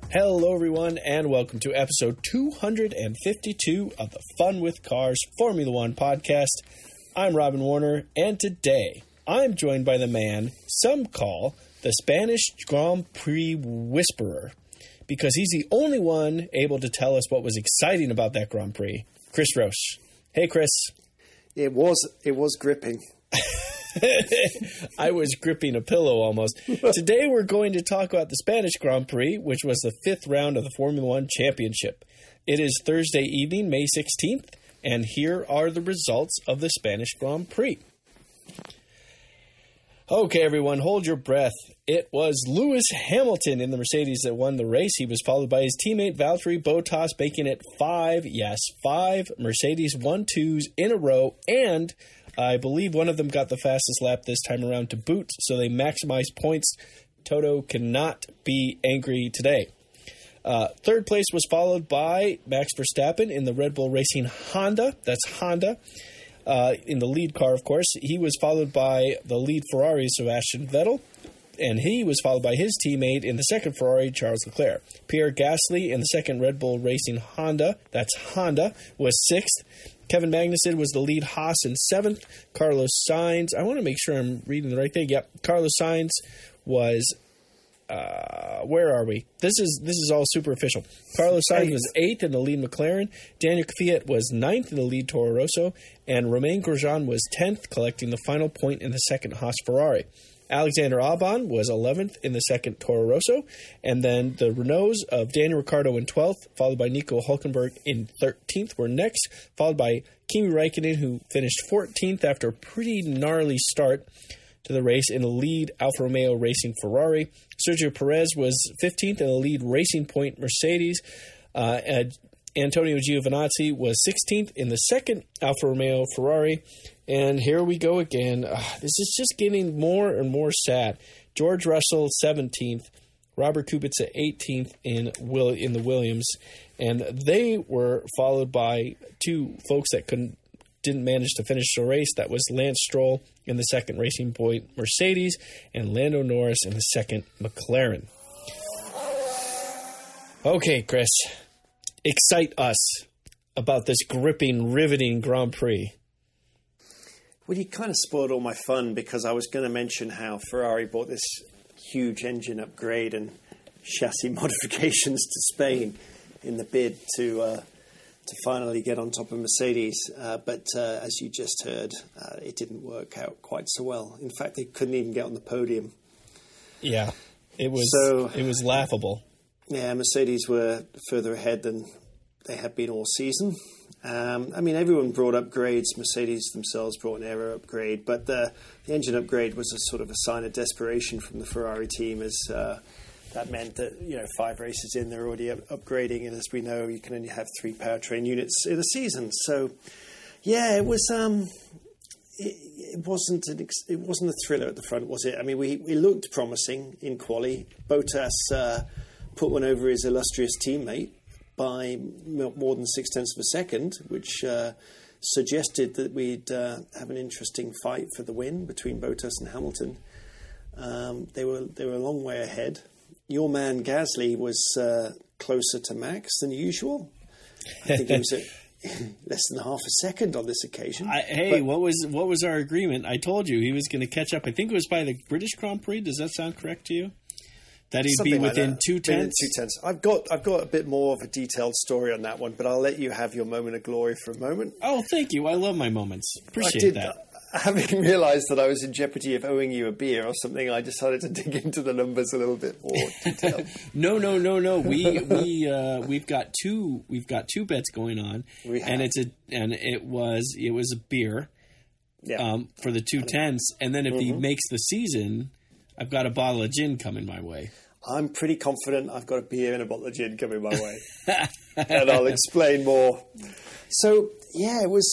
Hello, everyone, and welcome to episode 252 of the Fun with Cars Formula One podcast. I'm Robin Warner, and today I'm joined by the man some call the Spanish Grand Prix Whisperer, because he's the only one able to tell us what was exciting about that Grand Prix. Chris Roche. Hey, Chris. It was gripping. I was gripping a pillow almost. Today we're going to talk about the Spanish Grand Prix, which was the fifth round of the Formula One Championship. It is Thursday evening, May 16th, and here are the results of the Spanish Grand Prix. Okay, everyone, hold your breath. It was Lewis Hamilton in the Mercedes that won the race. He was followed by his teammate Valtteri Bottas, making it five Mercedes 1-2s in a row, and I believe one of them got the fastest lap this time around to boot, so they maximized points. Toto cannot be angry today. Third place was followed by Max Verstappen in the Red Bull Racing Honda. That's Honda. In the lead car, of course. He was followed by the lead Ferrari, Sebastian Vettel, and he was followed by his teammate in the second Ferrari, Charles Leclerc. Pierre Gasly in the second Red Bull Racing Honda, that's Honda, was sixth. Kevin Magnussen was the lead Haas in seventh. Carlos Sainz, I want to make sure I'm reading the right thing. Yep, Carlos Sainz was, where are we? This is all super official. Carlos Sainz was eighth in the lead McLaren. Daniel Kvyat was ninth in the lead Toro Rosso. And Romain Grosjean was 10th, collecting the final point in the second Haas Ferrari. Alexander Albon was 11th in the second Toro Rosso, and then the Renaults of Daniel Ricciardo in 12th, followed by Nico Hülkenberg in 13th, were next, followed by Kimi Räikkönen, who finished 14th after a pretty gnarly start to the race in the lead Alfa Romeo Racing Ferrari. Sergio Perez was 15th in the lead Racing Point Mercedes. Antonio Giovinazzi was 16th in the second Alfa Romeo Ferrari. And here we go again. This is just getting more and more sad. George Russell, 17th. Robert Kubica, 18th in the Williams. And they were followed by two folks that didn't manage to finish the race. That was Lance Stroll in the second Racing Point Mercedes and Lando Norris in the second McLaren. Okay, Chris. Excite us about this gripping, riveting Grand Prix. Well, you kind of spoiled all my fun because I was going to mention how Ferrari bought this huge engine upgrade and chassis modifications to Spain in the bid to finally get on top of Mercedes. But as you just heard, it didn't work out quite so well. In fact, they couldn't even get on the podium. Yeah, it was laughable. Yeah, Mercedes were further ahead than they had been all season. Everyone brought upgrades. Mercedes themselves brought an aero upgrade, but the engine upgrade was a sort of a sign of desperation from the Ferrari team, as that meant that 5 races in they're already upgrading, and as we know, you can only have 3 powertrain units in a season. So, yeah, it was. It wasn't a thriller at the front, was it? I mean, we looked promising in quali. Bottas put one over his illustrious teammate by more than 0.6 of a second, which suggested that we'd have an interesting fight for the win between Bottas and Hamilton. They were a long way ahead. Your man Gasly was closer to Max than usual. I think he was at less than half a second on this occasion. What was our agreement? I told you he was going to catch up. I think it was by the British Grand Prix. Does that sound correct to you? That he'd Something be within like 2/10? 2/10. I've got a bit more of a detailed story on that one, but I'll let you have your moment of glory for a moment. Oh, thank you. I love my moments. Appreciate that. Having realised that I was in jeopardy of owing you a beer or something, I decided to dig into the numbers a little bit more detail. No. We've got two bets going on, it was a beer, for the 2/10s, and then if he makes the season, I've got a bottle of gin coming my way. I'm pretty confident I've got a beer and a bottle of gin coming my way, and I'll explain more. So yeah, it was.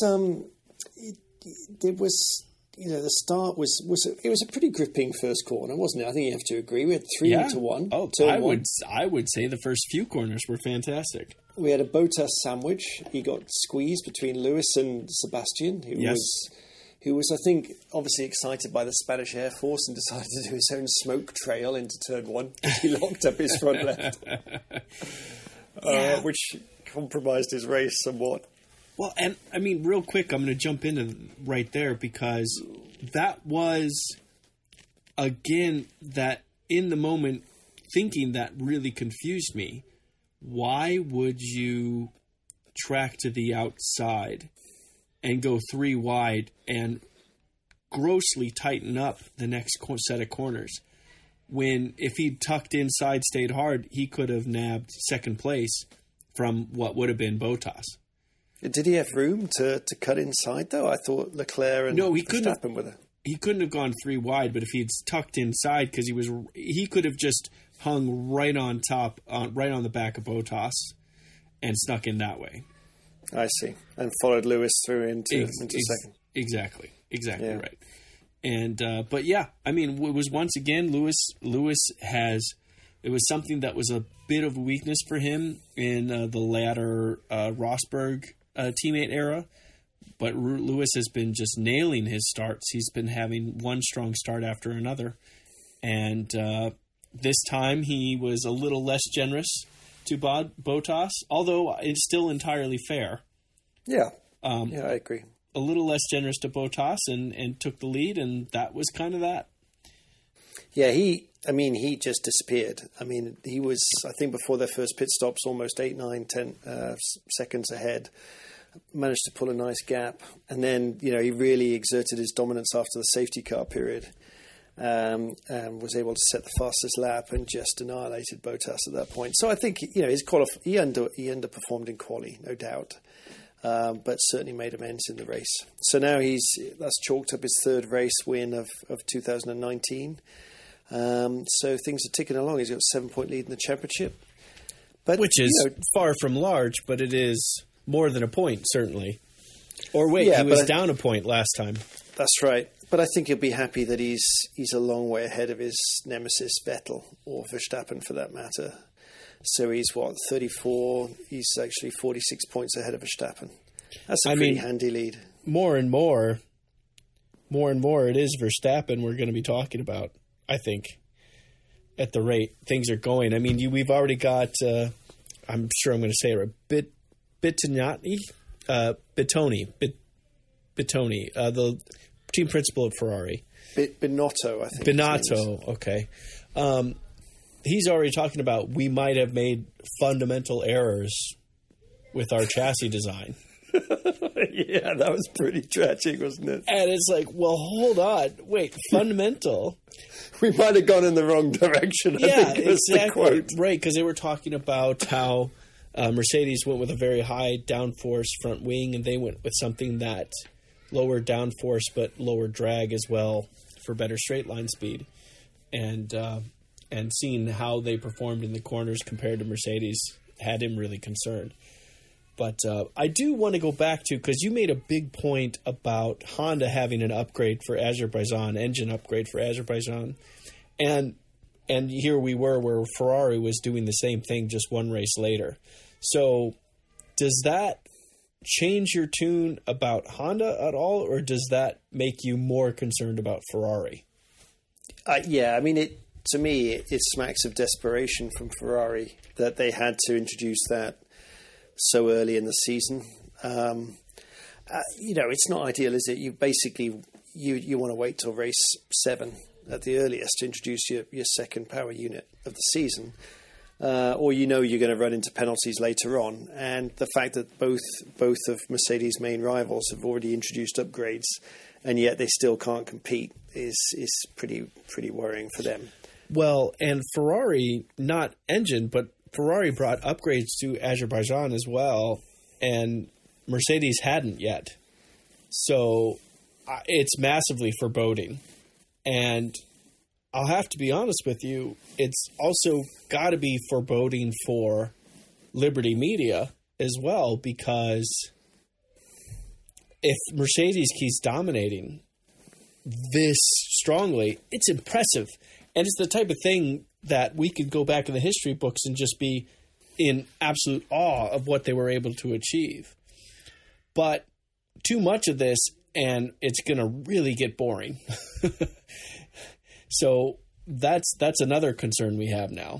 The start was a pretty gripping first corner, wasn't it? I think you have to agree. We had 3-1. Oh, I would say the first few corners were fantastic. We had a Bottas sandwich. He got squeezed between Lewis and Sebastian, who was who was, I think, obviously excited by the Spanish Air Force and decided to do his own smoke trail into turn one. He locked up his front left, which compromised his race somewhat. Well, and I mean, real quick, I'm going to jump into right there because that was, again, that in the moment thinking that really confused me. Why would you track to the outside and go 3 wide and grossly tighten up the next set of corners when if he'd tucked inside, stayed hard, he could have nabbed second place from what would have been Bottas? Did he have room to cut inside, though? I thought Leclerc and Verstappen were there. He couldn't have gone 3 wide, but if he'd tucked inside, because he could have just hung right on top, right on the back of Bottas, and snuck in that way. I see, and followed Lewis through into second. Exactly right. And but yeah, I mean, it was once again Lewis has. It was something that was a bit of a weakness for him in the latter Rosberg teammate era. But Lewis has been just nailing his starts. He's been having one strong start after another. And this time he was a little less generous to Bottas, although it's still entirely fair. Yeah, I agree. A little less generous to Bottas and took the lead, and that was kind of that. Yeah, he just disappeared. I mean, he was, I think, before their first pit stops, almost 8, 9, 10 seconds ahead. Managed to pull a nice gap, and then he really exerted his dominance after the safety car period, and was able to set the fastest lap and just annihilated Bottas at that point. So I think he underperformed in quali, no doubt, but certainly made amends in the race. So now that's chalked up his third race win of 2019. So things are ticking along. He's got a 7-point lead in the championship, which is far from large, but it is more than a point, certainly. Or wait, he was down a point last time. That's right. But I think he'll be happy that he's a long way ahead of his nemesis Vettel, or Verstappen for that matter. So he's 34? He's actually 46 points ahead of Verstappen. That's a pretty handy lead. More and more it is Verstappen we're going to be talking about, I think, at the rate things are going. I mean, we've already got, I'm sure I'm going to say it right, Bitonati, the team principal at Ferrari. Binotto, I think. Binotto, okay. He's already talking about we might have made fundamental errors with our chassis design. Yeah, that was pretty tragic, wasn't it? And it's like, well, hold on. Wait, fundamental? We might have gone in the wrong direction, I think was the quote. Right, because they were talking about how Mercedes went with a very high downforce front wing, and they went with something that lower downforce but lower drag as well for better straight line speed. And seeing how they performed in the corners compared to Mercedes had him really concerned. But I do want to go back to, because you made a big point about Honda having an upgrade for Azerbaijan, engine upgrade for Azerbaijan. And here we were where Ferrari was doing the same thing just one race later. So does that change your tune about Honda at all, or does that make you more concerned about Ferrari? Yeah, I mean, to me, it smacks of desperation from Ferrari that they had to introduce that so early in the season. It's not ideal, is it? You basically you want to wait till race 7 at the earliest to introduce your second power unit of the season, or you're going to run into penalties later on. And the fact that both of Mercedes' main rivals have already introduced upgrades, and yet they still can't compete is pretty worrying for them. Well, and Ferrari, not engine, but Ferrari brought upgrades to Azerbaijan as well, and Mercedes hadn't yet. So it's massively foreboding. And I'll have to be honest with you, it's also got to be foreboding for Liberty Media as well, because if Mercedes keeps dominating this strongly, it's impressive. And it's the type of thing that we could go back in the history books and just be in absolute awe of what they were able to achieve. But too much of this, and it's going to really get boring. So that's another concern we have now.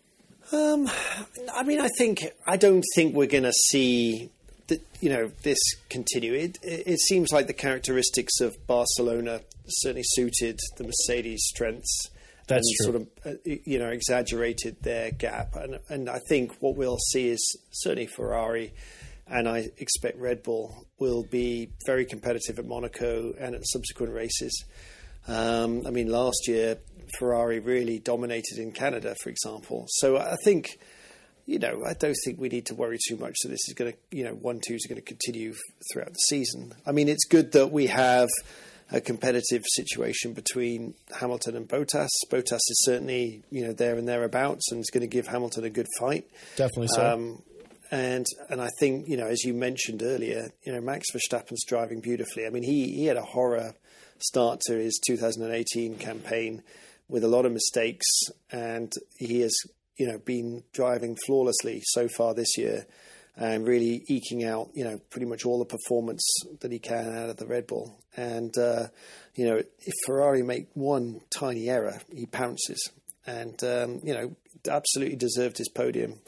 I mean, I don't think we're going to see this continue. It seems like the characteristics of Barcelona certainly suited the Mercedes strengths. That's and true. Sort of, exaggerated their gap. And I think what we'll see is certainly Ferrari, and I expect Red Bull will be very competitive at Monaco and at subsequent races. I mean, last year, Ferrari really dominated in Canada, for example. So I think, I don't think we need to worry too much that this is going to, 1-2s are going to continue throughout the season. I mean, it's good that we have a competitive situation between Hamilton and Bottas. Bottas is certainly, there and thereabouts, and is going to give Hamilton a good fight. Definitely so. And I think, as you mentioned earlier, Max Verstappen's driving beautifully. I mean, he had a horror start to his 2018 campaign with a lot of mistakes, and he has, been driving flawlessly so far this year and really eking out, pretty much all the performance that he can out of the Red Bull. And, if Ferrari make one tiny error, he pounces and, absolutely deserved his podium.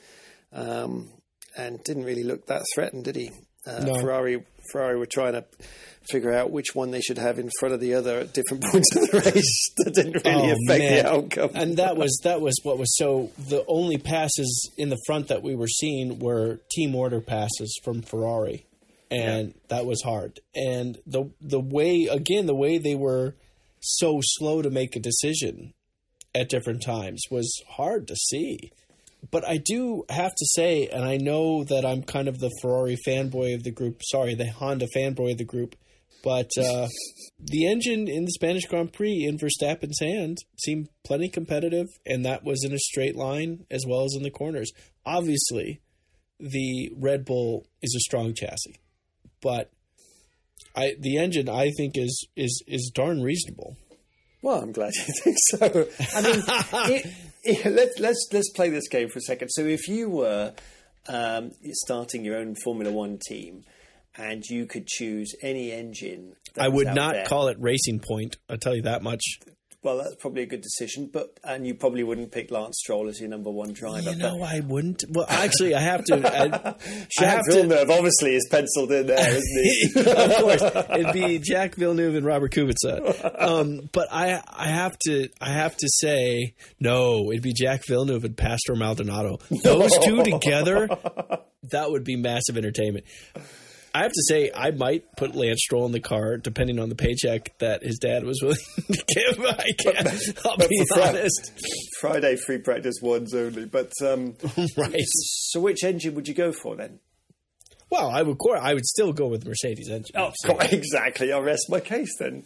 And didn't really look that threatened, did he? No. Ferrari were trying to figure out which one they should have in front of the other at different points of the race. That didn't really affect the outcome. And that was what was so. The only passes in the front that we were seeing were team order passes from Ferrari, and that was hard. And the way they were so slow to make a decision at different times was hard to see. But I do have to say, and I know that I'm kind of the Ferrari fanboy of the group, the Honda fanboy of the group, but the engine in the Spanish Grand Prix in Verstappen's hand seemed plenty competitive, and that was in a straight line as well as in the corners. Obviously, the Red Bull is a strong chassis, but the engine, I think, is darn reasonable. Well, I'm glad you think so. I mean, let's play this game for a second. So if you were starting your own Formula One team and you could choose any engine, I would not call it Racing Point. I'll tell you that much. Well, that's probably a good decision, and you probably wouldn't pick Lance Stroll as your number one driver. No, I wouldn't. Well, actually, I have to. Jacques Villeneuve obviously is penciled in there, isn't he? Of course, it'd be Jacques Villeneuve and Robert Kubica. But I have to say, no, it'd be Jacques Villeneuve and Pastor Maldonado. Those two together, that would be massive entertainment. I have to say, I might put Lance Stroll in the car, depending on the paycheck that his dad was willing to give. I'll be honest. Friday free practice ones only, but right. So, which engine would you go for then? Well, I would still go with Mercedes engine. Oh, exactly. I'll rest my case then.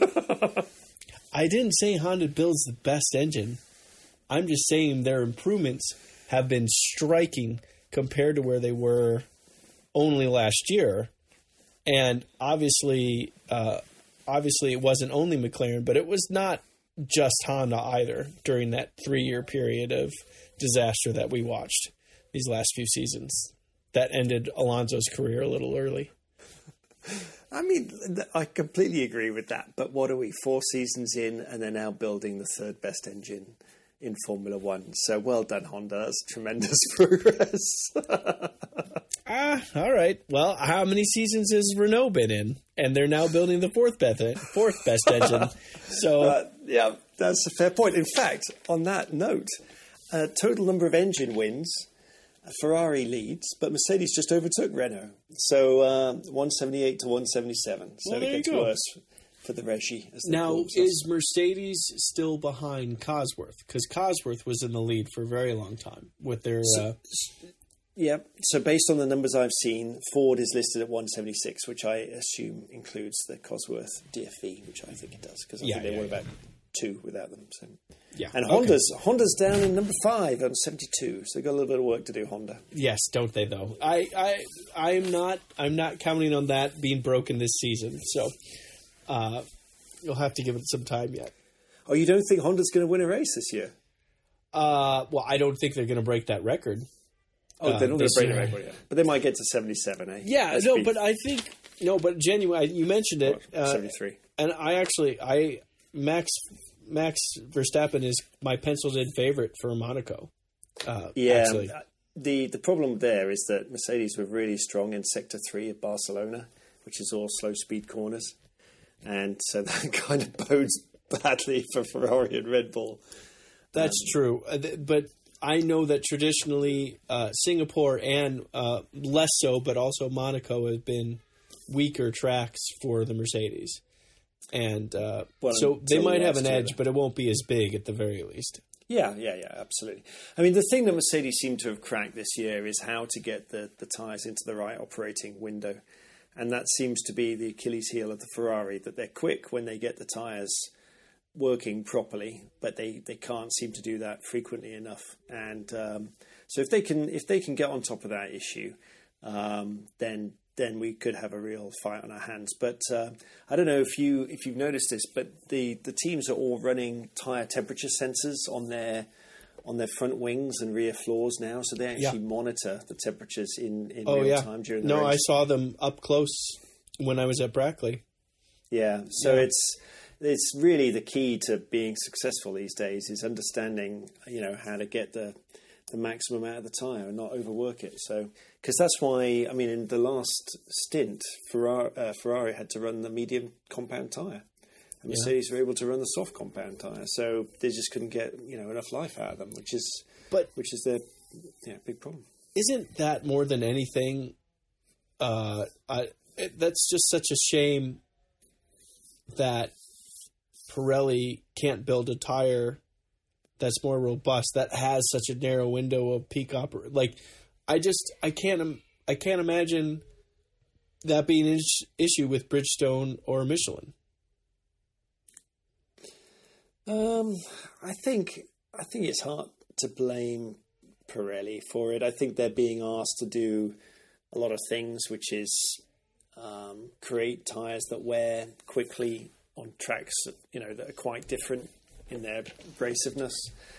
I didn't say Honda builds the best engine. I'm just saying their improvements have been striking compared to where they were only last year. And obviously it wasn't only McLaren, but it was not just Honda either during that 3-year period of disaster that we watched these last few seasons that ended Alonso's career a little early. I mean, I completely agree with that. But what are we, 4 seasons in, and they're now building the third best engine in Formula One. So well done, Honda. That's tremendous progress. All right. Well, how many seasons has Renault been in? And they're now building the fourth best engine. So yeah, that's a fair point. In fact, on that note, total number of engine wins, Ferrari leads, but Mercedes just overtook Renault. So 178 to 177. So well, it gets worse for the Régie. Now, is Mercedes still behind Cosworth? Because Cosworth was in the lead for a very long time with their... Yeah, so based on the numbers I've seen, Ford is listed at 176, which I assume includes the Cosworth DFV, which I think it does, because I think they were about 2 without them. So. Yeah, and Honda's down in number 5 on 72, so they've got a little bit of work to do, Honda. Yes, don't they though? I'm not counting on that being broken this season, so you'll have to give it some time yet. Oh, you don't think Honda's going to win a race this year? Well, I don't think they're going to break that record. Oh, they're not going to break the record yet. But they might get to 77, eh? Yeah, but genuinely, you mentioned it. 73. And Max Verstappen is my penciled-in favorite for Monaco. Actually. The problem there is that Mercedes were really strong in Sector 3 of Barcelona, which is all slow-speed corners. And so that kind of bodes badly for Ferrari and Red Bull. That's true. But I know that traditionally Singapore and less so, but also Monaco have been weaker tracks for the Mercedes. And so they might have an edge, but it won't be as big at the very least. Yeah, absolutely. I mean, the thing that Mercedes seem to have cracked this year is how to get the tyres into the right operating window. And that seems to be the Achilles heel of the Ferrari, that they're quick when they get the tyres working properly, but they can't seem to do that frequently enough. And so if they can get on top of that issue, then we could have a real fight on our hands. But I don't know if you've noticed this, but the teams are all running tyre temperature sensors on their front wings and rear floors now, so they actually monitor the temperatures in real time during the race. I saw them up close when I was at Brackley. Yeah, so it's really the key to being successful these days is understanding, how to get the maximum out of the tyre and not overwork it. So, because that's why, I mean, in the last stint, Ferrari had to run the medium compound tyre. And Mercedes were able to run the soft compound tyre. So they just couldn't get, enough life out of them, which is their big problem. Isn't that more than anything, that's just such a shame that Pirelli can't build a tire that's more robust, that has such a narrow window of peak operation. Like, I can't imagine that being an issue with Bridgestone or Michelin. I think it's hard to blame Pirelli for it. I think they're being asked to do a lot of things, which is create tyres that wear quickly on tracks that are quite different in their abrasiveness,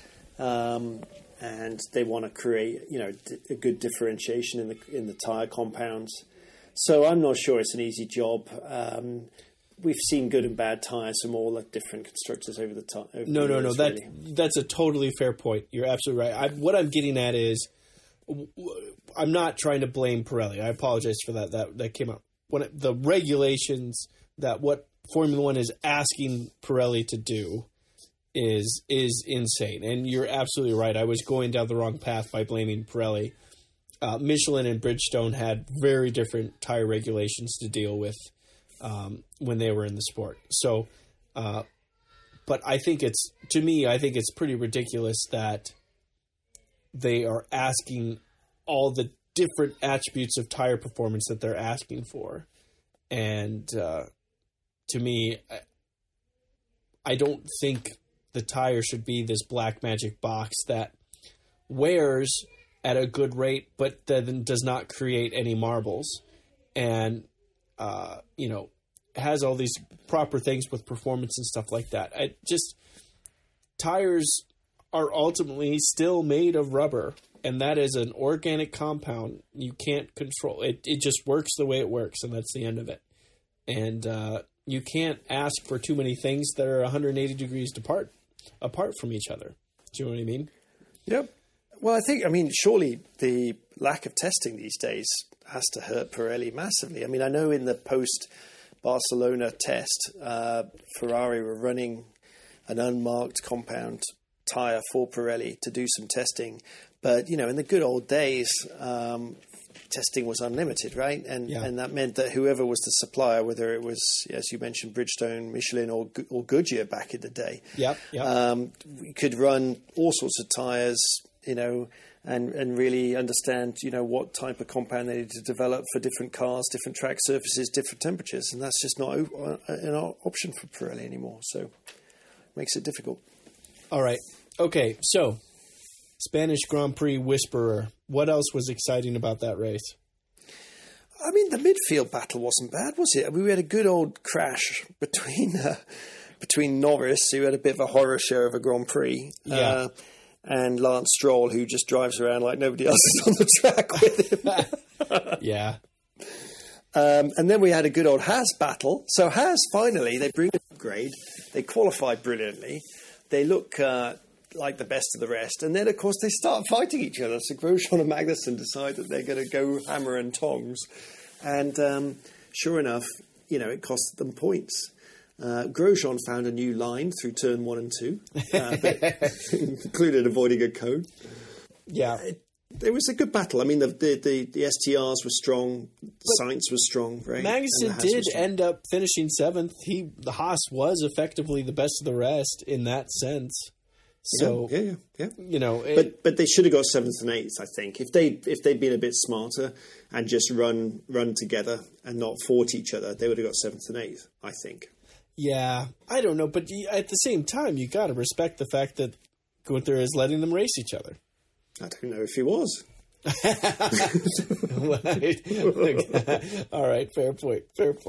and they want to create a good differentiation in the tyre compounds. So I'm not sure it's an easy job. We've seen good and bad tyres from all the different constructors over the time. No. That's a totally fair point. You're absolutely right. What I'm getting at is, I'm not trying to blame Pirelli. I apologize for that. That came up when the regulations that what Formula One is asking Pirelli to do is insane. And you're absolutely right. I was going down the wrong path by blaming Pirelli. Michelin and Bridgestone had very different tire regulations to deal with when they were in the sport. So, but I think it's pretty ridiculous that they are asking all the different attributes of tire performance that they're asking for. And to me, I don't think the tire should be this black magic box that wears at a good rate, but then does not create any marbles, and has all these proper things with performance and stuff like that. Tires are ultimately still made of rubber, and that is an organic compound. You can't control it. It just works the way it works, and that's the end of it. And you can't ask for too many things that are 180 degrees apart from each other. Do you know what I mean? Yep. Well, surely the lack of testing these days has to hurt Pirelli massively. I mean, I know in the post-Barcelona test, Ferrari were running an unmarked compound tyre for Pirelli to do some testing. But, in the good old days, testing was unlimited, right? And that meant that whoever was the supplier, whether it was, as you mentioned, Bridgestone, Michelin, or Goodyear back in the day, we could run all sorts of tyres, and really understand, what type of compound they need to develop for different cars, different track surfaces, different temperatures. And that's just not an option for Pirelli anymore. So it makes it difficult. All right. Okay. So Spanish Grand Prix whisperer. What else was exciting about that race? I mean, the midfield battle wasn't bad, was it? I mean, we had a good old crash between Norris, who had a bit of a horror show of a Grand Prix. Yeah. and Lance Stroll, who just drives around like nobody else is on the track with him. Yeah. And then we had a good old Haas battle. So Haas, finally, they bring an upgrade. They qualify brilliantly. They look like the best of the rest. And then, of course, they start fighting each other. So Grosjean and Magnussen decide that they're going to go hammer and tongs. And sure enough, it costed them points. Grosjean found a new line through turn 1 and 2, that included avoiding a cone. Yeah. It was a good battle. I mean, the STRs were strong, Sainz was strong, right? Magnussen did end up finishing 7th. The Haas was effectively the best of the rest in that sense. So yeah. But they should have got 7th and 8th. I think if they'd been a bit smarter and just run together and not fought each other, they would have got 7th and 8th. I think. Yeah, I don't know, but at the same time, you got to respect the fact that Gunther is letting them race each other. I don't know if he was. All right, fair point.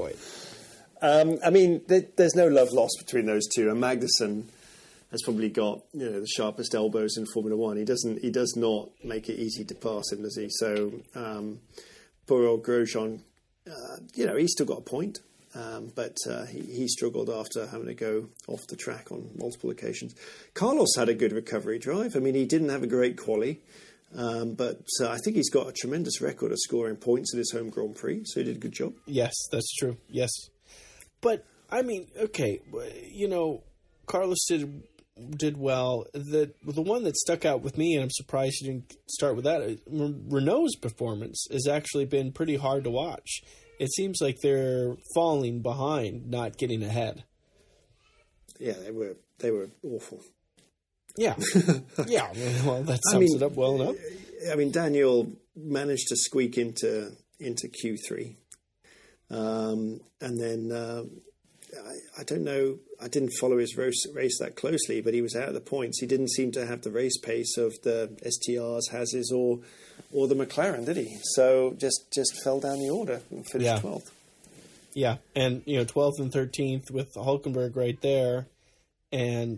I mean, there's no love lost between those two, and Magnussen has probably got the sharpest elbows in Formula One. He does not make it easy to pass him, does he? So poor old Grosjean, he's still got a point. But he struggled after having to go off the track on multiple occasions. Carlos had a good recovery drive. I mean, he didn't have a great quali, but I think he's got a tremendous record of scoring points in his home Grand Prix, so he did a good job. Yes, that's true. Yes. But, I mean, okay, Carlos did well. The one that stuck out with me, and I'm surprised you didn't start with that, Renault's performance has actually been pretty hard to watch. It seems like they're falling behind, not getting ahead. Yeah, they were awful. Yeah. Yeah, well, that sums it up well enough. I mean, Daniel managed to squeak into Q3. And then, I don't know, I didn't follow his race that closely, but he was out of the points. He didn't seem to have the race pace of the STRs, Hases, or the McLaren, did he? So just fell down the order and finished 12th. Yeah, and 12th and 13th with Hulkenberg right there, and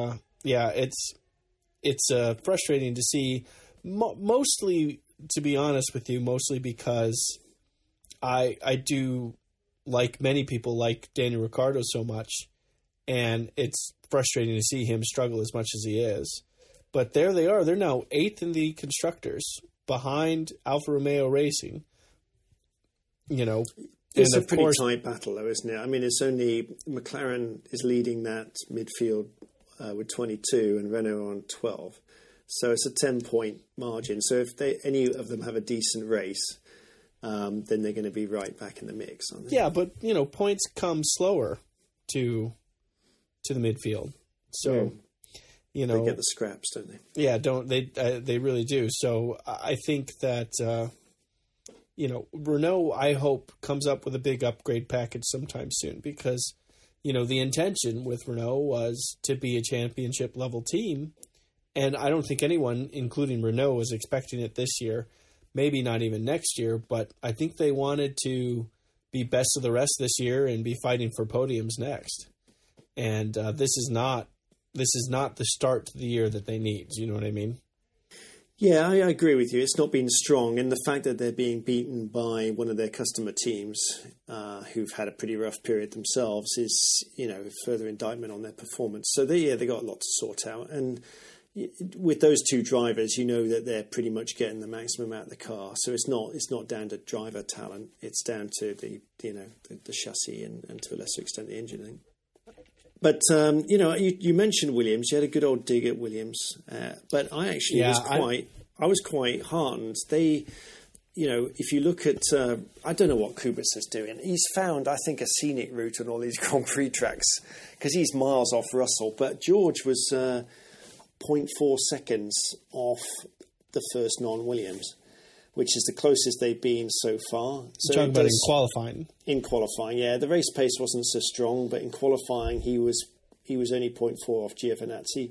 it's frustrating to see. Mostly, to be honest with you, mostly because I do, like many people, like Daniel Ricciardo so much, and it's frustrating to see him struggle as much as he is. But there they are. They're now 8th in the constructors, behind Alfa Romeo Racing. It's a pretty tight battle, though, isn't it? I mean, it's only McLaren is leading that midfield with 22 and Renault on 12. So it's a 10-point margin. So if any of them have a decent race, then they're going to be right back in the mix, aren't they? Yeah, but, points come slower to the midfield. So... They get the scraps, don't they? Yeah, they really do. So I think that Renault, I hope, comes up with a big upgrade package sometime soon, because the intention with Renault was to be a championship level team, and I don't think anyone, including Renault, was expecting it this year. Maybe not even next year, but I think they wanted to be best of the rest this year and be fighting for podiums next. And this is not the start to the year that they need. Do you know what I mean? Yeah, I agree with you. It's not been strong. And the fact that they're being beaten by one of their customer teams who've had a pretty rough period themselves is, further indictment on their performance. So they got a lot to sort out. And with those two drivers, that they're pretty much getting the maximum out of the car. So it's not down to driver talent. It's down to the chassis and to a lesser extent the engine, I think. But, you mentioned Williams. You had a good old dig at Williams. But I actually was quite heartened. They, if you look at, I don't know what Kubica is doing. He's found, I think, a scenic route on all these Grand Prix tracks because he's miles off Russell. But George was 0.4 seconds off the first non-Williams, which is the closest they've been so far. So talking about in qualifying. In qualifying, yeah. The race pace wasn't so strong, but in qualifying he was only 0.4 off Giovinazzi.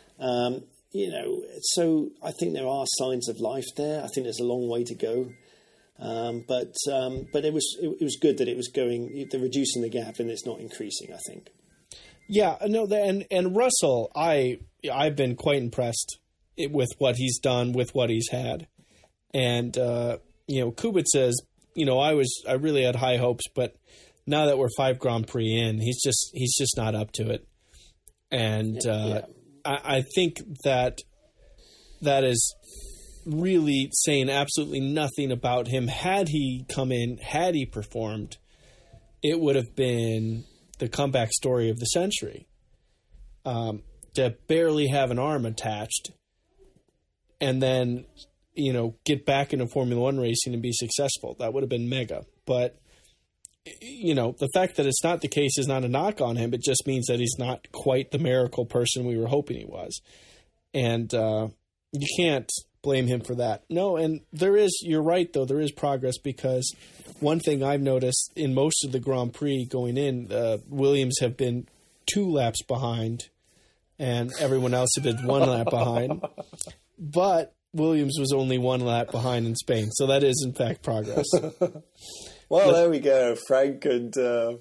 So I think there are signs of life there. I think there's a long way to go. But it was good that it was going, they're reducing the gap and it's not increasing, I think. Yeah, no, and Russell, I've been quite impressed with what he's done, with what he's had. And, Kubit says, I really had high hopes, but now that we're 5 Grand Prix in, he's just not up to it. And I think that is really saying absolutely nothing about him. Had he come in, had he performed, it would have been the comeback story of the century. To barely have an arm attached and then, get back into Formula One racing and be successful. That would have been mega. But, the fact that it's not the case is not a knock on him. It just means that he's not quite the miracle person we were hoping he was. And you can't blame him for that. No, and you're right, though, there is progress, because one thing I've noticed in most of the Grand Prix going in, Williams have been 2 laps behind, and everyone else have been 1 lap behind. But Williams was only 1 lap behind in Spain, so that is, in fact, progress. Well, there we go, Frank, and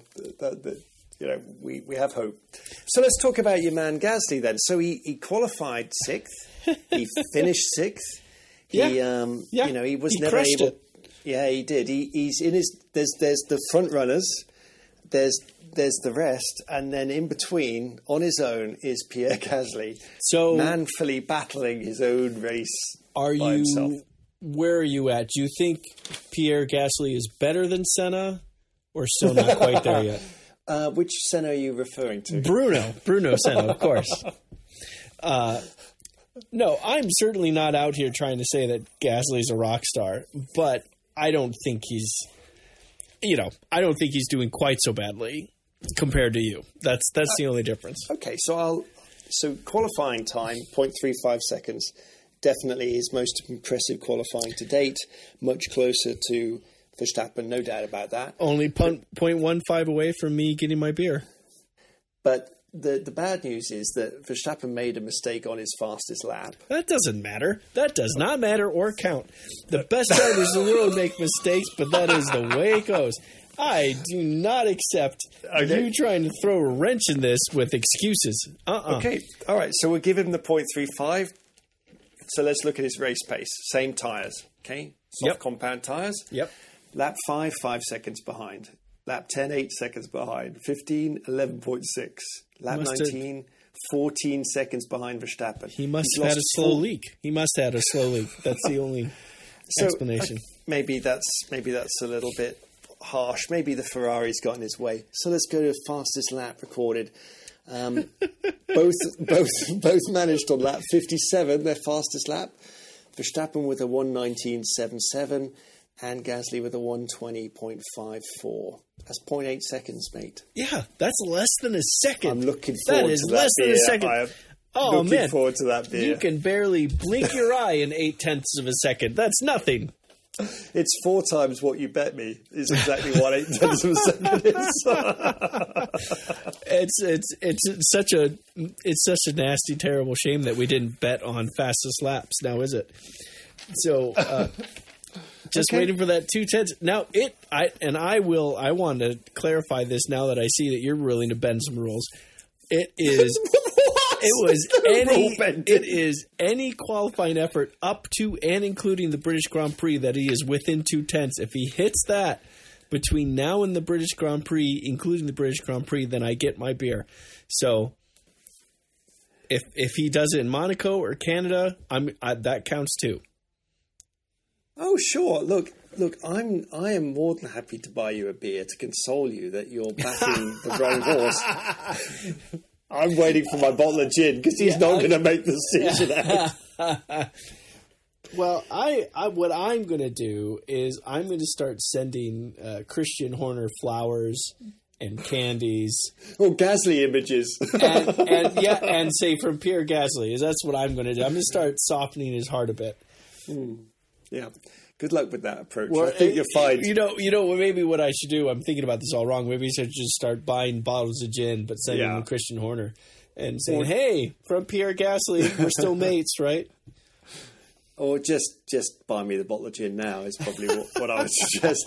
we have hope. So let's talk about your man Gasly then. So he qualified 6th, he finished 6th. He was never able. Yeah, he did. He's in his. There's the front runners. There's the rest, and then in between, on his own, is Pierre Gasly. So manfully battling his own race. By himself. Where are you at? Do you think Pierre Gasly is better than Senna, or still not quite there yet? Which Senna are you referring to? Bruno Senna, of course. No, I'm certainly not out here trying to say that Gasly's a rock star, but I don't think he's doing quite so badly compared to you. That's the only difference. Okay, so qualifying time, 0.35 seconds. Definitely his most impressive qualifying to date. Much closer to Verstappen, no doubt about that. Only 0.15 away from me getting my beer. But the bad news is that Verstappen made a mistake on his fastest lap. That doesn't matter. That does not matter or count. The best drivers in the world make mistakes, but that is the way it goes. I do not accept you trying to throw a wrench in this with excuses. Okay, all right. So we'll give him the 0.35. So let's look at his race pace. Same tyres, okay? Soft compound tyres. Yep. Lap 5, 5 seconds behind. Lap 10, 8 seconds behind. 15, 11.6. Lap 19, 14 seconds behind Verstappen. He must have had a slow leak. That's the only explanation. Maybe that's a little bit harsh. Maybe the Ferrari's got in his way. So let's go to fastest lap recorded. Both managed on lap 57, their fastest lap. Verstappen with a 1:19.77 and Gasly with a 1:20.54. That's 0.8 seconds, mate. Yeah, that's less than a second. I'm looking forward to that. That is less than a second. Looking forward to that beer. You can barely blink your eye in 0.8 of a second. That's nothing. It's 4 times what you bet me is exactly what 0.8 of a second is. It's such a nasty, terrible shame that we didn't bet on fastest laps. Now, is it? So, just waiting for that 2:10. Now, I want to clarify this now that I see that you're willing to bend some rules. It is. It is any qualifying effort up to and including the British Grand Prix that he is within 2/10. If he hits that between now and the British Grand Prix, including the British Grand Prix, then I get my beer. So if he does it in Monaco or Canada, that counts too. Oh, sure. Look. I am more than happy to buy you a beer to console you that you're backing the wrong horse. I'm waiting for my bottle of gin because he's not going to make the decision out. Well, what I'm going to do is I'm going to start sending Christian Horner flowers and candies. Or Gasly images. and say from Pierre Gasly. That's what I'm going to do. I'm going to start softening his heart a bit. Yeah. Good luck with that approach. Well, I think you'll find... Maybe what I should do, I'm thinking about this all wrong. Maybe I should just start buying bottles of gin, but sending them to Christian Horner and saying, hey, from Pierre Gasly, we're still mates, right? Or just buy me the bottle of gin now is probably what I would suggest.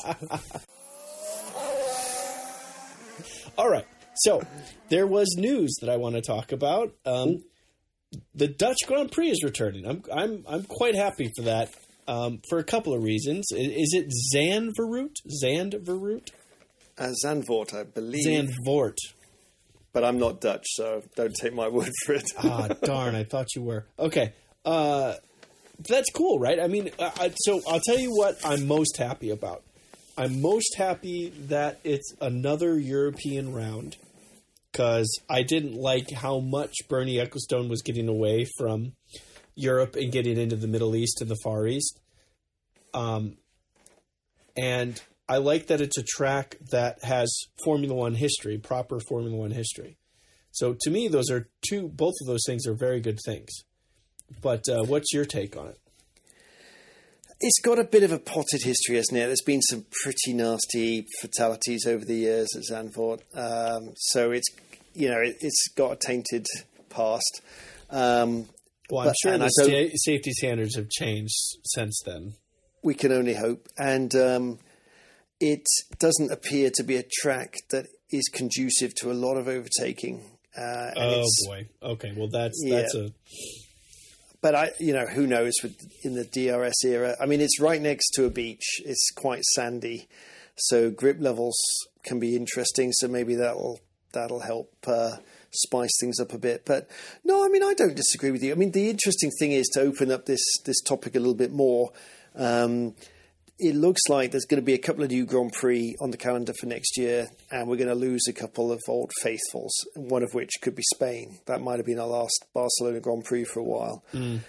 All right. So there was news that I want to talk about. the Dutch Grand Prix is returning. I'm quite happy for that. For a couple of reasons. Is it Zandvoort? Zandvoort, I believe. Zandvoort. But I'm not Dutch, so don't take my word for it. Darn, I thought you were. Okay. That's cool, right? I mean, so I'll tell you what I'm most happy about. I'm most happy that it's another European round, because I didn't like how much Bernie Ecclestone was getting away from Europe and getting into the Middle East and the Far East. And I like that it's a track that has Formula One history, proper Formula One history. So to me, both of those things are very good things. But what's your take on it? It's got a bit of a potted history, hasn't it? There's been some pretty nasty fatalities over the years at Zandvoort. So it's got a tainted past. Well, I'm sure the safety standards have changed since then. We can only hope. And it doesn't appear to be a track that is conducive to a lot of overtaking. Boy. Okay, well, that's a... But who knows in the DRS era? I mean, it's right next to a beach. It's quite sandy, so grip levels can be interesting. So maybe that'll help spice things up a bit. But no, I mean, I don't disagree with you. I mean, the interesting thing is to open up this topic a little bit more. It looks like there's going to be a couple of new Grand Prix on the calendar for next year, and we're going to lose a couple of old faithfuls, one of which could be Spain. That might have been our last Barcelona Grand Prix for a while.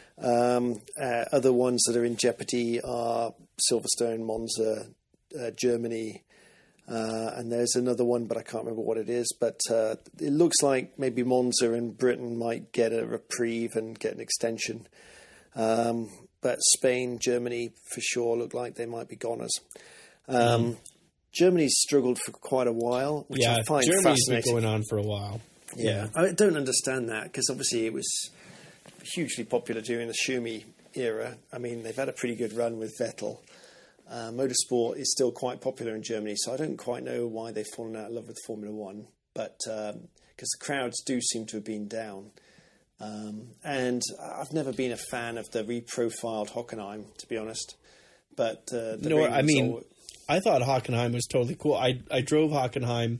Other ones that are in jeopardy are Silverstone, Monza, Germany, and there's another one, but I can't remember what it is. But it looks like maybe Monza in Britain might get a reprieve and get an extension. But Spain, Germany, for sure, look like they might be goners. Germany's struggled for quite a while, which I find Germany's fascinating. Been going on for a while. Yeah. I don't understand that, because obviously it was hugely popular during the Schumi era. I mean, they've had a pretty good run with Vettel. Motorsport is still quite popular in Germany, so I don't quite know why they've fallen out of love with Formula One, but because the crowds do seem to have been down. And I've never been a fan of the reprofiled Hockenheim, to be honest. But I thought Hockenheim was totally cool. I drove Hockenheim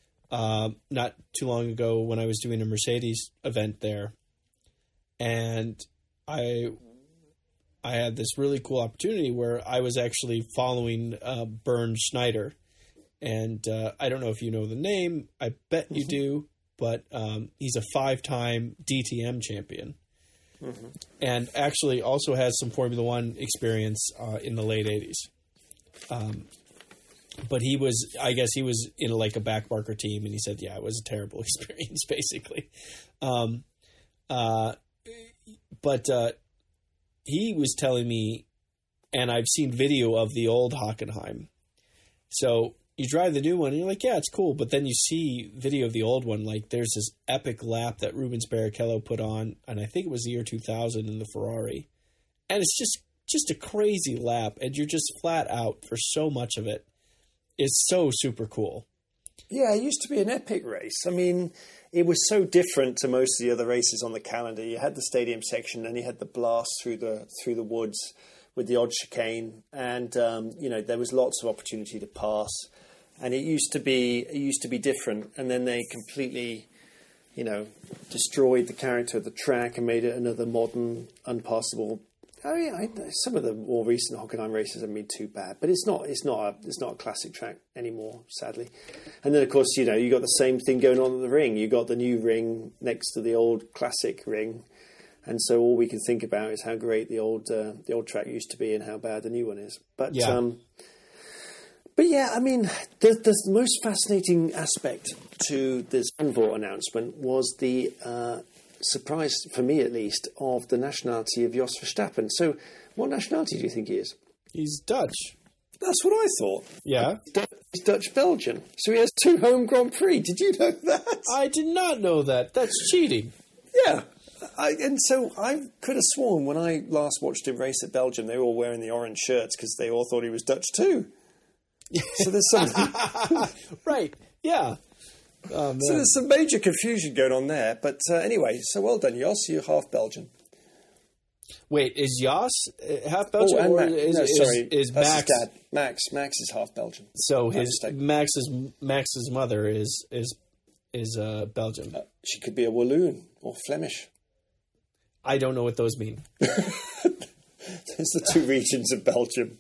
not too long ago when I was doing a Mercedes event there, and I had this really cool opportunity where I was actually following Bernd Schneider, and I don't know if you know the name. I bet you do. But he's a 5-time DTM champion, and actually also has some Formula One experience in the late 80s. But he was in like a backmarker team, and he said, it was a terrible experience, basically. But he was telling me, and I've seen video of the old Hockenheim. So you drive the new one, and you're like, yeah, it's cool. But then you see video of the old one. Like, there's this epic lap that Rubens Barrichello put on, and I think it was the year 2000 in the Ferrari. And it's just a crazy lap, and you're just flat out for so much of it. It's so super cool. Yeah, it used to be an epic race. I mean, it was so different to most of the other races on the calendar. You had the stadium section, and you had the blast through the woods with the odd chicane, and there was lots of opportunity to pass. And it used to be different, and then they completely, destroyed the character of the track and made it another modern, unpassable. Oh yeah, some of the more recent Hockenheim races haven't been too bad, but it's not a classic track anymore, sadly. And then of course, you got the same thing going on at the ring. You got the new ring next to the old classic ring, and so all we can think about is how great the old track used to be and how bad the new one is. But yeah. But yeah, I mean, the most fascinating aspect to this Zandvoort announcement was the surprise, for me at least, of the nationality of Jos Verstappen. So what nationality do you think he is? He's Dutch. That's what I thought. Yeah. He's Dutch-Belgian. So he has 2 home Grand Prix. Did you know that? I did not know that. That's cheating. Yeah. And so I could have sworn when I last watched him race at Belgium, they were all wearing the orange shirts because they all thought he was Dutch too. So there's something. Right. Yeah. Oh, man. So there's some major confusion going on there. But anyway, so well done, Jos. You're half Belgian. Wait, is Jos half Belgian, and or is that's Max? his dad. Max is half Belgian. So Max's mother is Belgian. She could be a Walloon or Flemish. I don't know what those mean. There's the two regions of Belgium.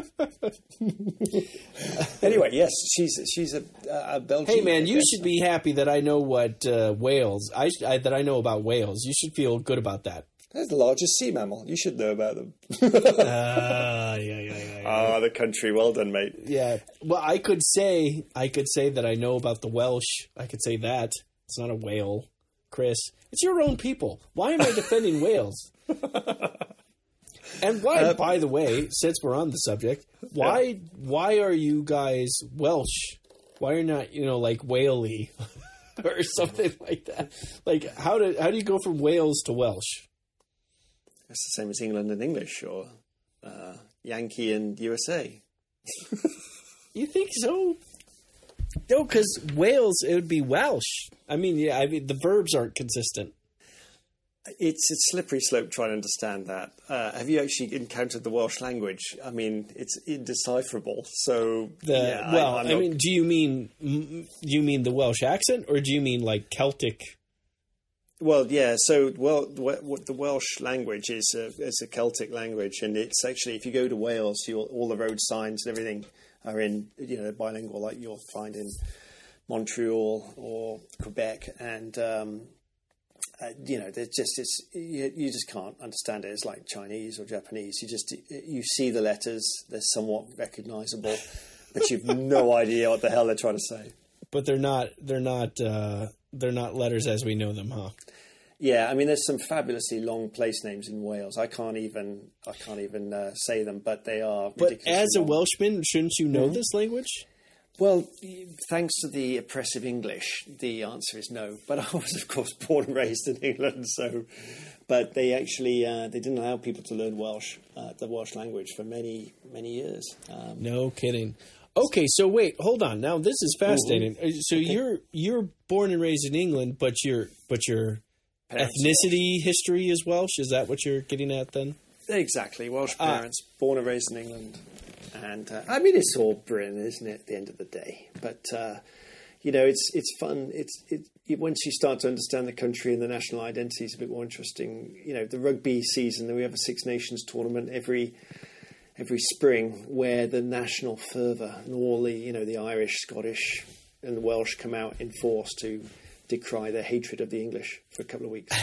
Anyway, yes, she's a Belgian. Hey, man, you should be happy that I know what Wales. That I know about Wales. You should feel good about that. They're the largest sea mammal. You should know about them. Yeah. Ah, the country. Well done, mate. Yeah. Well, I could say that I know about the Welsh. I could say that. It's not a whale, Chris. It's your own people. Why am I defending Wales? And why, by the way, since we're on the subject, why are you guys Welsh? Why are you not, like Whaley or something like that? Like, how do you go from Wales to Welsh? It's the same as England and English, or Yankee and USA. You think so? No, because Wales, it would be Welsh. I mean, the verbs aren't consistent. It's a slippery slope trying to understand that. Have you actually encountered the Welsh language? I mean, it's indecipherable. So, do you mean the Welsh accent, or do you mean like Celtic? Well, yeah. So, what the Welsh language is a Celtic language, and it's actually, if you go to Wales, all the road signs and everything are in bilingual, like you'll find in Montreal or Quebec, and there's just you just can't understand it. It's like Chinese or Japanese. You see the letters; they're somewhat recognizable, but you've no idea what the hell they're trying to say. But they're not letters as we know them, huh? Yeah, I mean, there's some fabulously long place names in Wales. I can't even say them, but they are. But as a long. Welshman, shouldn't you know this language? Well, thanks to the oppressive English, the answer is no. But I was, of course, born and raised in England, so. But they actually they didn't allow people to learn Welsh, the Welsh language, for many years. No kidding. Okay, so wait, hold on. Now this is fascinating. So okay. You're born and raised in England, but your ethnicity history is Welsh. Is that what you're getting at then? Exactly, Welsh parents, born and raised in England, and I mean it's all Britain, isn't it? At the end of the day, but it's fun. Once you start to understand the country and the national identity, it's a bit more interesting. The rugby season. We have a Six Nations tournament every spring, where the national fervour and all the Irish, Scottish, and the Welsh come out in force to decry their hatred of the English for a couple of weeks.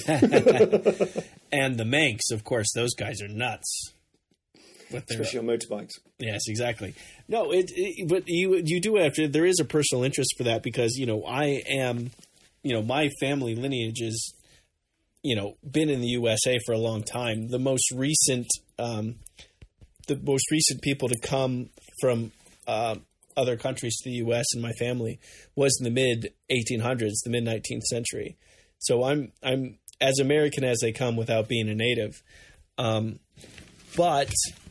And the Manx, of course, those guys are nuts. Especially on motorbikes. Yes, exactly. No, but you do have to. There is a personal interest for that because I am, my family lineage is, been in the USA for a long time. The most recent people to come from other countries to the U.S. in my family was in the mid 1800s, the mid 19th century. So I'm as American as they come without being a native. But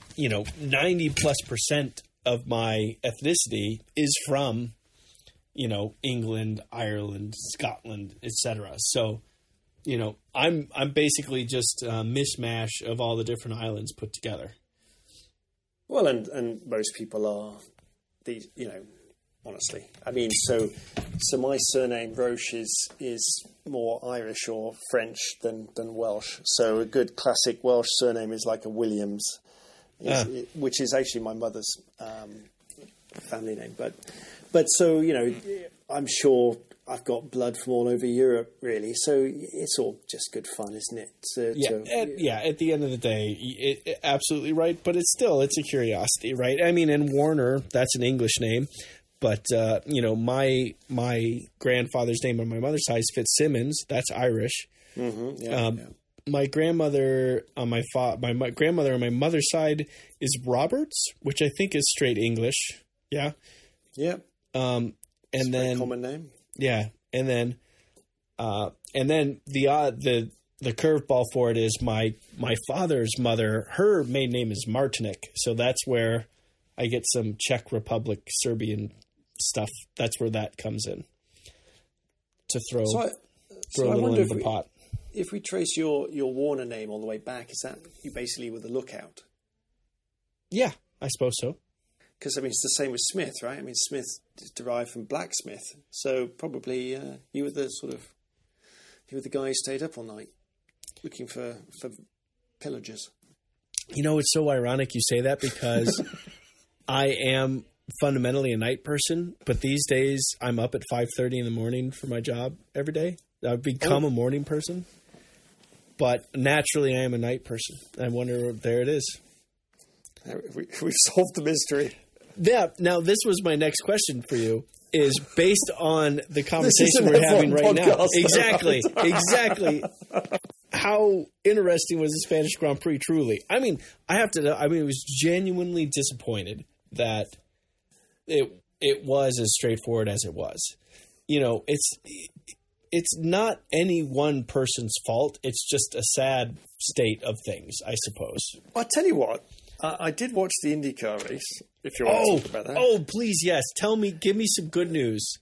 90+% of my ethnicity is from England, Ireland, Scotland, etc. So I'm basically just a mishmash of all the different islands put together. Well, and most people are these, honestly. I mean, so my surname Roche is more Irish or French than Welsh. So a good classic Welsh surname is like a Williams, which is actually my mother's family name. But so I'm sure I've got blood from all over Europe, really. So it's all just good fun, isn't it? At the end of the day, absolutely right. But it's a curiosity, right? I mean, and Warner, that's an English name. But, my grandfather's name on my mother's side is Fitzsimmons. That's Irish. Mm-hmm. My grandmother on my grandmother on my mother's side is Roberts, which I think is straight English. Yeah. Yeah. And then common name. Yeah, and then the curveball for it is my father's mother. Her maiden name is Martinik, so that's where I get some Czech Republic, Serbian stuff. That's where that comes in. to throw So a I little wonder into the pot. if we trace your Warner name all the way back, is that you basically were the lookout? Yeah, I suppose so. Because, I mean, it's the same with Smith, right? I mean, Smith is derived from blacksmith. So probably you were the guy who stayed up all night looking for pillagers. You know, it's so ironic you say that because I am fundamentally a night person, but these days I'm up at 5:30 in the morning for my job every day. I've become a morning person, but naturally I am a night person. I wonder, there it is. We've solved the mystery. Yeah. Now, this was my next question for you. Is based on the conversation we're having right now. Exactly. How interesting was the Spanish Grand Prix, truly? I mean, I was genuinely disappointed that it was as straightforward as it was. You know, it's not any one person's fault. It's just a sad state of things, I suppose. I'll tell you what. I did watch the IndyCar race, if you want to talk about that. Oh, please, yes. Give me some good news.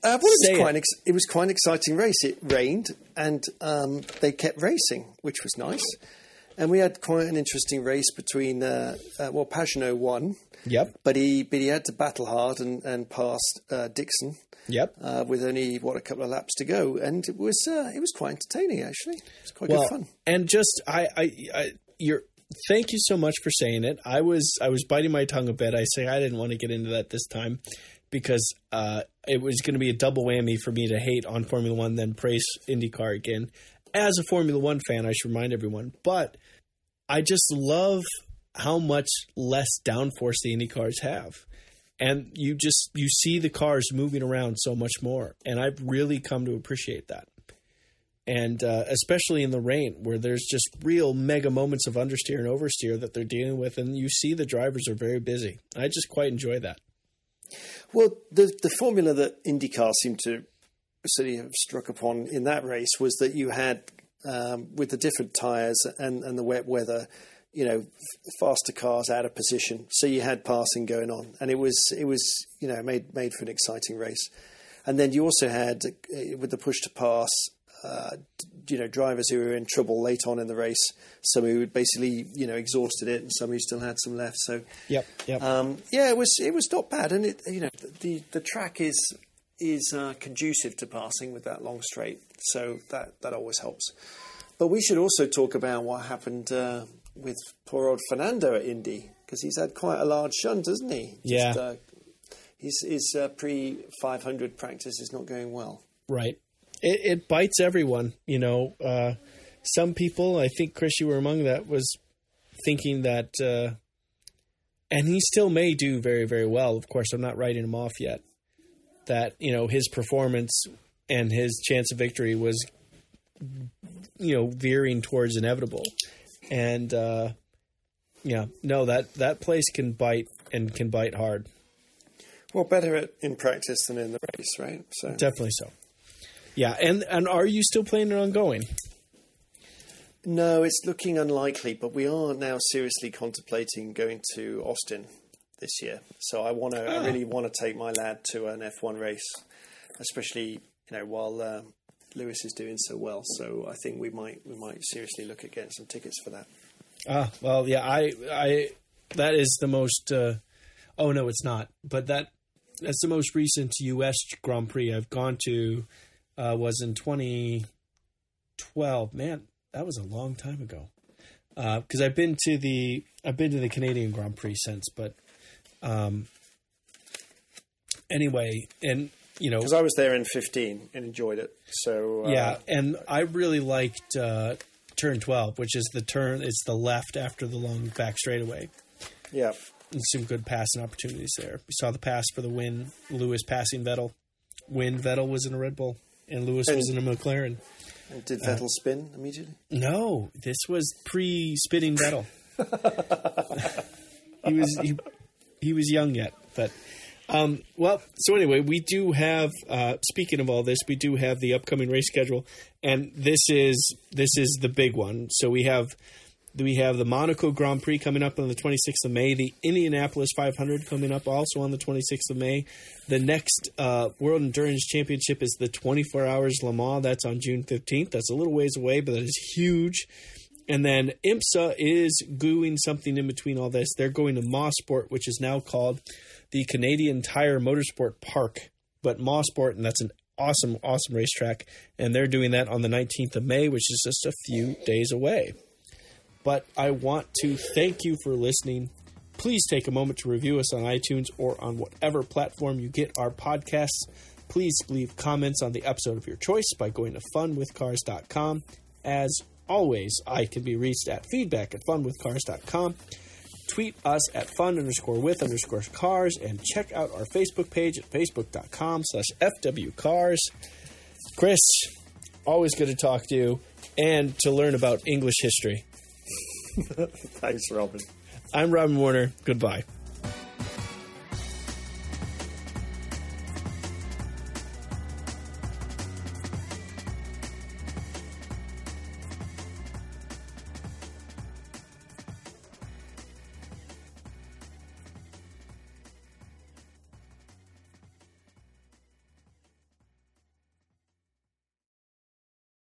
It was quite an exciting race. It rained, and they kept racing, which was nice. And we had quite an interesting race between, Pagenaud won. Yep. But he had to battle hard and passed Dixon. Yep. With only, a couple of laps to go. And it was quite entertaining, actually. It was quite good fun. And just, thank you so much for saying it. I was biting my tongue a bit. I didn't want to get into that this time because it was going to be a double whammy for me to hate on Formula One, then praise IndyCar again. As a Formula One fan, I should remind everyone. But I just love how much less downforce the IndyCars have. And you see the cars moving around so much more. And I've really come to appreciate that. And especially in the rain, where there's just real mega moments of understeer and oversteer that they're dealing with, and you see the drivers are very busy. I just quite enjoy that. Well, the formula that IndyCar seemed to sort of struck upon in that race was that you had, with the different tyres and the wet weather, faster cars out of position. So you had passing going on, and it was made for an exciting race. And then you also had, with the push to pass, drivers who were in trouble late on in the race, some who had basically, exhausted it, and some who still had some left. So, yep. It was not bad, and the track is conducive to passing with that long straight, so that always helps. But we should also talk about what happened with poor old Fernando at Indy, because he's had quite a large shunt, hasn't he? Yeah. His pre-500 practice is not going well. Right. It bites everyone, some people, I think, Chris, you were among that, was thinking that, and he still may do very, very well. Of course, I'm not writing him off yet, that, his performance and his chance of victory was, veering towards inevitable. And, that place can bite and can bite hard. Well, better in practice than in the race, right? So definitely so. Yeah, and are you still planning on going? No, it's looking unlikely, but we are now seriously contemplating going to Austin this year. So I really want to take my lad to an F1 race, especially while Lewis is doing so well. So I think we might seriously look at getting some tickets for that. Well, yeah, I that is the most. Oh no, it's not. But that's the most recent U.S. Grand Prix I've gone to. Was in 2012. Man, that was a long time ago. Because I've been to the Canadian Grand Prix since, but anyway, and because I was there in 2015 and enjoyed it. So yeah, and I really liked turn 12, which is the turn. It's the left after the long back straightaway. Yeah, and some good passing opportunities there. We saw the pass for the win. Lewis passing Vettel. Vettel was in a Red Bull. And Lewis was in a McLaren. And did Vettel spin immediately? No, this was pre-spinning Vettel. he was young yet, but so anyway, we do have. Speaking of all this, we do have the upcoming race schedule, and this is the big one. So we have We have the Monaco Grand Prix coming up on the 26th of May. The Indianapolis 500 coming up also on the 26th of May. The next World Endurance Championship is the 24 Hours Le Mans. That's on June 15th. That's a little ways away, but that is huge. And then IMSA is doing something in between all this. They're going to Mosport, which is now called the Canadian Tire Motorsport Park, but Mosport, and that's an awesome, awesome racetrack. And they're doing that on the 19th of May, which is just a few days away. But I want to thank you for listening. Please take a moment to review us on iTunes or on whatever platform you get our podcasts. Please leave comments on the episode of your choice by going to funwithcars.com. As always, I can be reached at feedback@funwithcars.com. Tweet us at fun_with_cars and check out our Facebook page at facebook.com/FWCars. Chris, always good to talk to you and to learn about English history. Thanks, Robin. I'm Robin Warner. Goodbye.